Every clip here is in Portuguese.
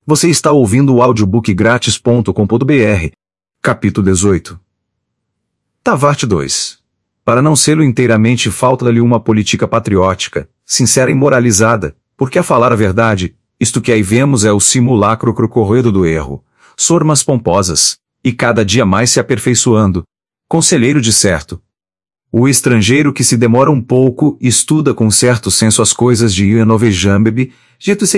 Você está ouvindo o audiobookgratis.com.br. Capítulo 18. Tavart 2. Para não ser inteiramente falta-lhe uma política patriótica, sincera e moralizada, porque a falar a verdade, isto que aí vemos é o simulacro corroído do erro, sormas pomposas, e cada dia mais se aperfeiçoando. Conselheiro de certo. O estrangeiro que se demora um pouco estuda com certo senso as coisas de Ianovejambebe, Gito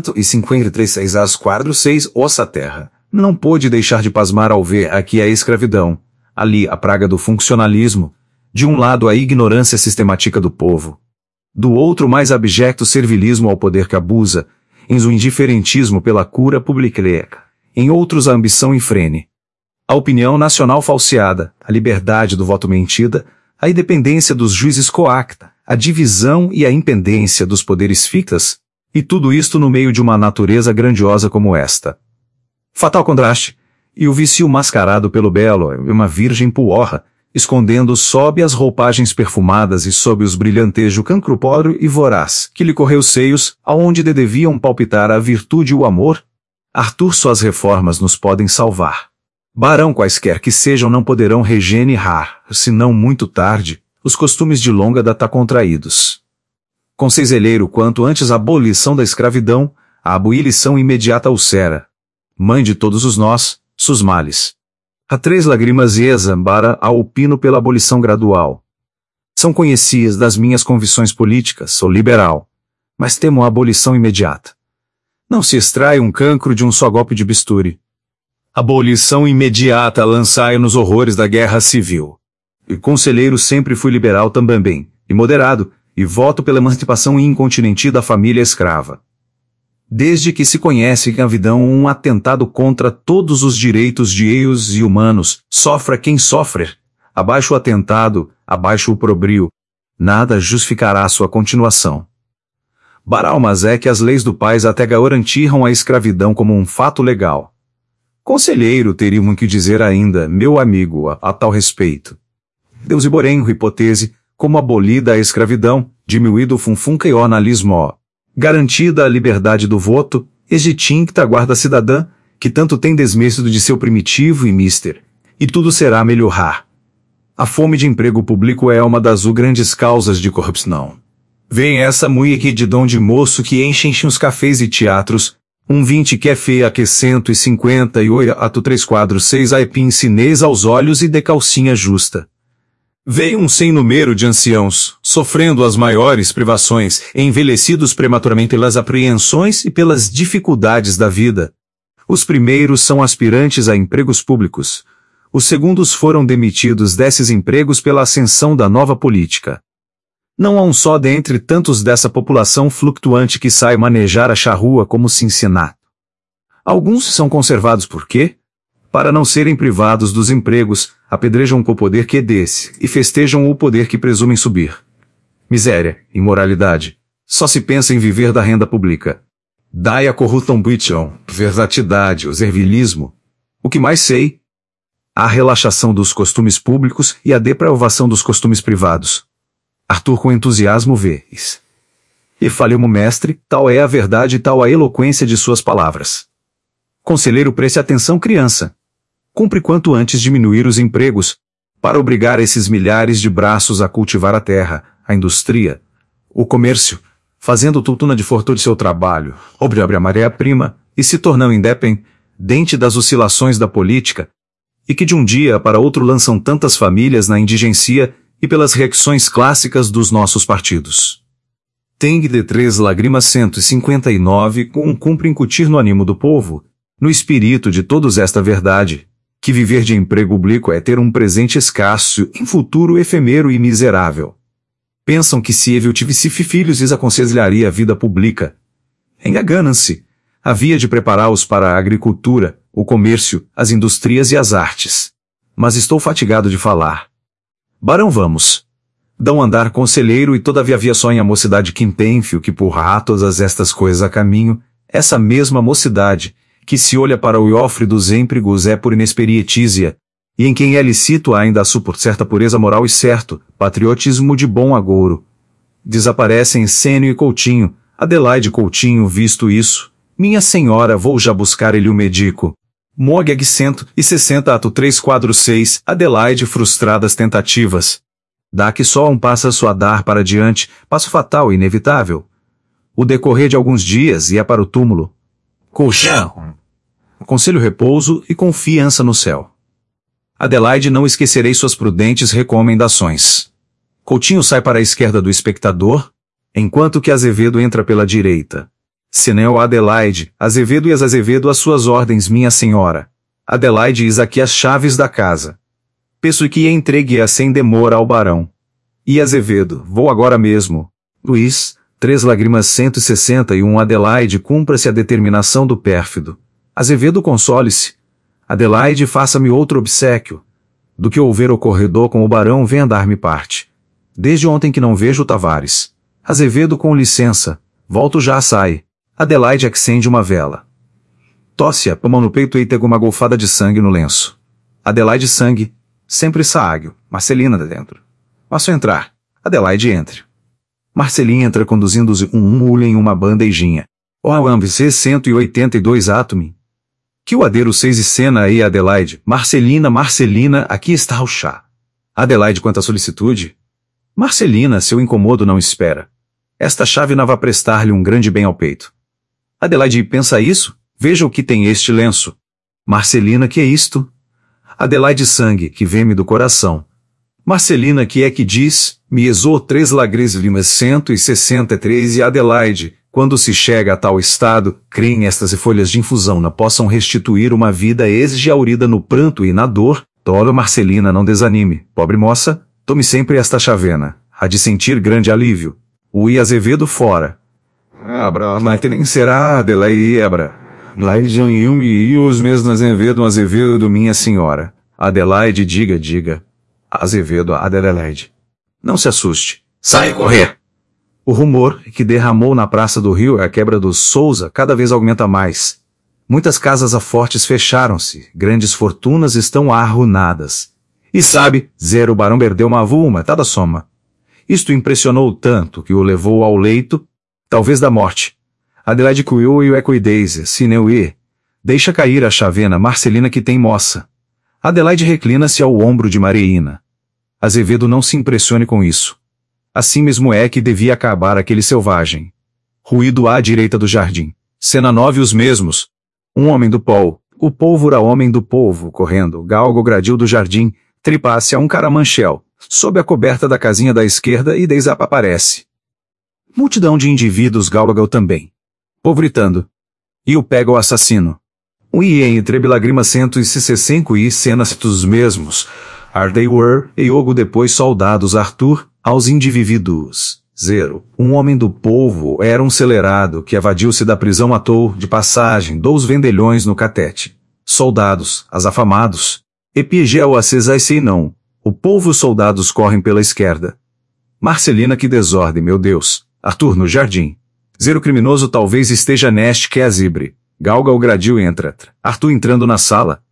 653 às quadro 6 ossa terra, não pôde deixar de pasmar ao ver aqui a escravidão, ali a praga do funcionalismo, de um lado a ignorância sistemática do povo, do outro mais abjecto servilismo ao poder que abusa, em o indiferentismo pela cura publica, em outros a ambição infrene, a opinião nacional falseada, a liberdade do voto mentida, a independência dos juízes coacta, a divisão e a impendência dos poderes fictas, e tudo isto no meio de uma natureza grandiosa como esta. Fatal contraste, e o vício mascarado pelo belo, uma virgem puorra, escondendo sob as roupagens perfumadas e sob os brilhantejo cancro e voraz, que lhe correu os seios, aonde deviam palpitar a virtude e o amor. Arthur, só as reformas nos podem salvar. Barão, quaisquer que sejam, não poderão regenerar, senão muito tarde, os costumes de longa data contraídos. Conselheiro, quanto antes a abolição da escravidão, a abolição imediata ulcera. Mãe de todos os nós, sus males. A 3 lágrimas e exambara a opino pela abolição gradual. São conhecidas das minhas convicções políticas, sou liberal, mas temo a abolição imediata. Não se extrai um cancro de um só golpe de bisturi. Abolição imediata lançai nos horrores da guerra civil. E conselheiro sempre fui liberal também, e moderado, e voto pela emancipação incontinenti da família escrava. Desde que se conhece a escravidão um atentado contra todos os direitos de eios e humanos, sofra quem sofrer. Abaixo o atentado, abaixo o probrio. Nada justificará sua continuação. Baral, mas é que as leis do país até garantiram a escravidão como um fato legal. Conselheiro, teria muito que dizer ainda, meu amigo, a tal respeito. Deus e porém, hipótese, como abolida a escravidão, diminuído o funfuncionalismo, garantida a liberdade do voto, extinta a guarda cidadã, que tanto tem desmecido de seu primitivo e mister, e tudo será melhorar. A fome de emprego público é uma das grandes causas de corrupção. Vem essa muica de dom de moço que enchem os cafés e teatros, 20 que é feia que 158 ato 3 quadro 6 a epincinês aos olhos e de calcinha justa. Veio um sem número de anciãos, sofrendo as maiores privações, envelhecidos prematuramente pelas apreensões e pelas dificuldades da vida. Os primeiros são aspirantes a empregos públicos. Os segundos foram demitidos desses empregos pela ascensão da nova política. Não há um só dentre tantos dessa população flutuante que sai manejar a charrua como Cincinnati. Alguns são conservados por quê? Para não serem privados dos empregos, apedrejam com o poder que desse, e festejam o poder que presumem subir. Miséria, imoralidade. Só se pensa em viver da renda pública. Dai a corrupção, versatilidade, o servilismo. O que mais sei? A relaxação dos costumes públicos e a depravação dos costumes privados. Arthur com entusiasmo vês. E falei-mo mestre, tal é a verdade e tal a eloquência de suas palavras. Conselheiro, preste atenção, criança. Cumpre quanto antes diminuir os empregos, para obrigar esses milhares de braços a cultivar a terra, a indústria, o comércio, fazendo tutuna de fortuna de seu trabalho, obre a matéria-prima, e se tornando independente das oscilações da política, e que de um dia para outro lançam tantas famílias na indigência e pelas reacções clássicas dos nossos partidos. Tem de 3 lágrimas 159 cumpre incutir no ânimo do povo, no espírito de todos esta verdade, que viver de emprego público é ter um presente escasso, em futuro efêmero e miserável. Pensam que se eu tivesse filhos lhes aconselharia a vida pública. Enganam-se. Havia de prepará-los para a agricultura, o comércio, as indústrias e as artes. Mas estou fatigado de falar. Barão, vamos. Dão andar conselheiro e todavia havia só em a mocidade quintênfio que porra todas estas coisas a caminho, essa mesma mocidade, que se olha para o iofre dos empregos é por inexperiência, e em quem é lícito ainda por certa pureza moral e certo, patriotismo de bom agouro. Desaparecem Sênio e Coutinho, Adelaide Coutinho visto isso, Minha senhora, vou já buscar ele o medico. Mogeg 160 ato 3 quadro 6, Adelaide frustradas tentativas. Daqui só um passo a dar para diante, passo fatal e inevitável. O decorrer de alguns dias ia para o túmulo. Colchão. Conselho repouso e confiança no céu. Adelaide, não esquecerei suas prudentes recomendações. Coutinho sai para a esquerda do espectador, enquanto que Azevedo entra pela direita. Senel Adelaide, Azevedo e Azevedo às suas ordens, minha senhora. Adelaide, eis aqui as chaves da casa. Peço que entregue-a sem demora ao barão. E Azevedo, vou agora mesmo. Luís, 3 lágrimas 161 Adelaide, cumpra-se a determinação do pérfido. Azevedo, console-se. Adelaide, faça-me outro obséquio. Do que houver o corredor com o barão, venha dar-me parte. Desde ontem que não vejo o Tavares. Azevedo, com licença. Volto já, sai. Adelaide acende uma vela. Tosse-a, a mão no peito e pega uma golfada de sangue no lenço. Adelaide, sangue. Sempre Saáguio. Marcelina dentro. Faço entrar. Adelaide, entre. Marcelina entra conduzindo-se um mulho em uma bandejinha. O AMVC 182 Atomi. Que o adeiro 6 e cena aí, Adelaide. Marcelina, aqui está o chá. Adelaide, quanta solicitude. Marcelina, seu incomodo não espera. Esta chave não vai prestar-lhe um grande bem ao peito. Adelaide, pensa isso? Veja o que tem este lenço. Marcelina, que é isto? Adelaide, sangue, que vem-me do coração. Marcelina, que é que diz? Me exou 3 lágrimas 163 e Adelaide, quando se chega a tal estado, creem estas folhas de infusão não possam restituir uma vida exaurida no pranto e na dor. Tolo, Marcelina, não desanime, pobre moça, tome sempre esta chavena, há de sentir grande alívio. Ui, Azevedo fora. Abra, mas nem será Adelaide Ebra. Laide e os mesmos Azevedo, minha senhora. Adelaide, diga. Azevedo, Adelaide. Não se assuste. Sai correr! O rumor que derramou na praça do Rio é a quebra dos Souza cada vez aumenta mais. Muitas casas fortes fecharam-se, grandes fortunas estão arruinadas. E sabe, o barão perdeu uma vulma, tá da soma. Isto impressionou tanto que o levou ao leito, talvez da morte. Adelaide cuiu e o ecoideise, sineu-e. Deixa cair a chavena Marcelina que tem moça. Adelaide reclina-se ao ombro de Mariina. Azevedo não se impressione com isso. Assim mesmo é que devia acabar aquele selvagem. Ruído à direita do jardim. Cena 9 os mesmos. Um homem do pó. O pólvora homem do polvo, correndo, galga o gradil do jardim, tripasse a um caramanchel, sob a coberta da casinha da esquerda e desaparece. Multidão de indivíduos galgam também. Povo gritando. E o pega o assassino. O entre lágrimas 165 e cenas dos mesmos. Ardei were, e Ogo depois soldados Arthur, aos indivíduos. 0. Um homem do povo era um celerado que evadiu-se da prisão à toa de passagem 2 vendelhões no catete. Soldados, as afamados. Epiegel acesai-se e não. O povo soldados correm pela esquerda. Marcelina, que desordem, meu Deus. Arthur no jardim. 0 criminoso talvez esteja neste que é azibre. Galga o gradil entra. Arthur entrando na sala.